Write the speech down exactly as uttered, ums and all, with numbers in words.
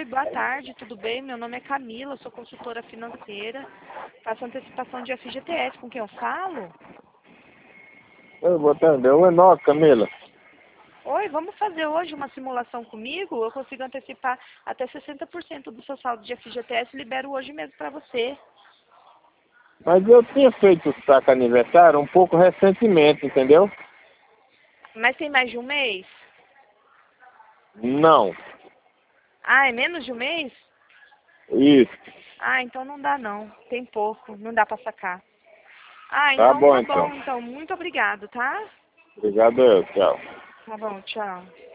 Oi, boa tarde, tudo bem? Meu nome é Camila, sou consultora financeira, faço antecipação de F G T S. Com quem eu falo? Oi, boa tarde. É o Enoque, Camila. Oi, vamos fazer hoje uma simulação comigo? Eu consigo antecipar até sessenta por cento do seu saldo de F G T S e libero hoje mesmo para você. Mas eu tinha feito o saque aniversário um pouco recentemente, entendeu? Mas tem mais de um mês? Não. Ah, é menos de um mês? Isso. Ah, então não dá não, tem pouco, não dá para sacar. Ah, Tá então bom, tá então. bom, então, muito obrigado, tá? Obrigado, eu. Tchau. Tá bom, tchau.